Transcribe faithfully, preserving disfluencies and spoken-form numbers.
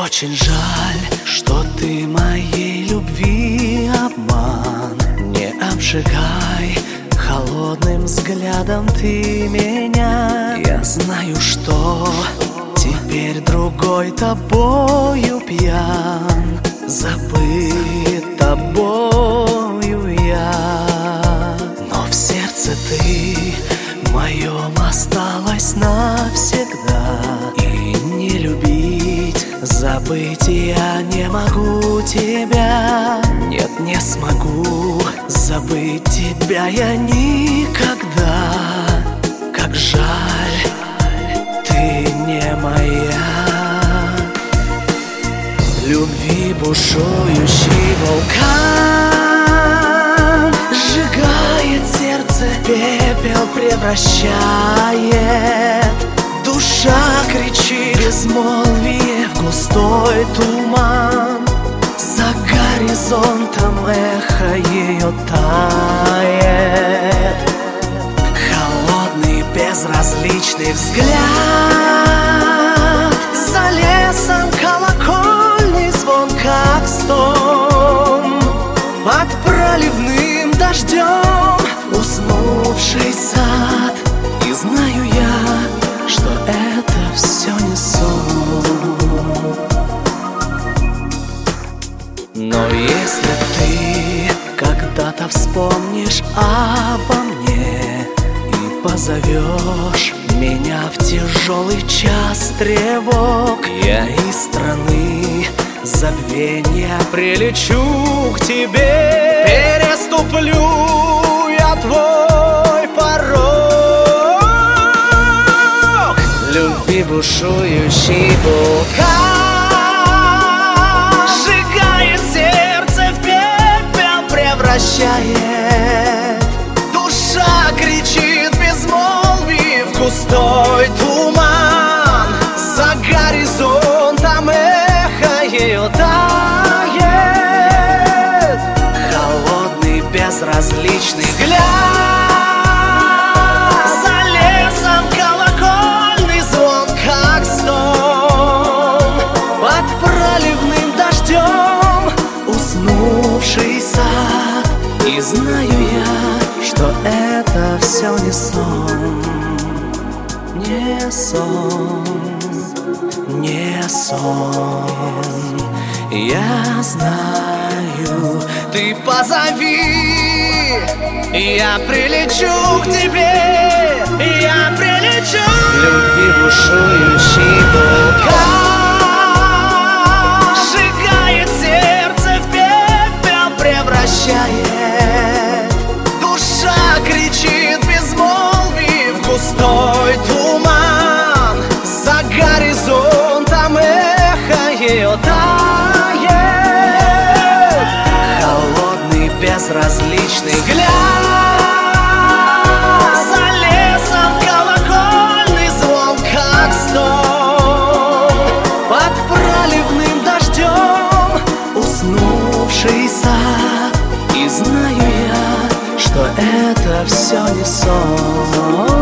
Очень жаль, что ты моей любви обман. Не обжигай холодным взглядом ты меня. Я знаю, что теперь другой тобою пьян, забыт тобою я. Но в сердце ты моем осталась навсегда. И не любить, забыть я не могу тебя. Нет, не смогу забыть тебя я никогда. Как жаль, ты не моя. Любви бушующий вулкан сжигает сердце, в пепел превращает. Душа кричит, безмолвие в густой туман. За горизонтом эхо ее тает. Холодный безразличный взгляд. За лесом колокольный звон, как стон. Под проливным дождем уснувший сад. И знаю я, что это все не сон. Но если ты когда-то вспомнишь обо мне и позовешь меня в тяжелый час тревог, я из страны забвенья прилечу к тебе. Переступлю я твой порог. Любви бушующий вулкан сжигает сердце, в пепел превращает. Душа кричит, безмолвие в густой туман. За горизонтом эхо ее тает. Холодный безразличный взгляд. За лесом колокольный звон, как стон. Под проливным дождем уснувший сад. И знаю я, что это все не сон. Не сон, не сон. Я знаю, ты позови, я прилечу к тебе, я прилечу. Любви бушующий вулкан сжигает сердце, в пепел превращает. Душа кричит, безмолвие в густой туман. За горизонтом эхо ее тает. Холодный безразличный взгляд. За лесом колокольный звон, как стон. Под проливным дождем уснувший сад. И знаю я, что это все не сон.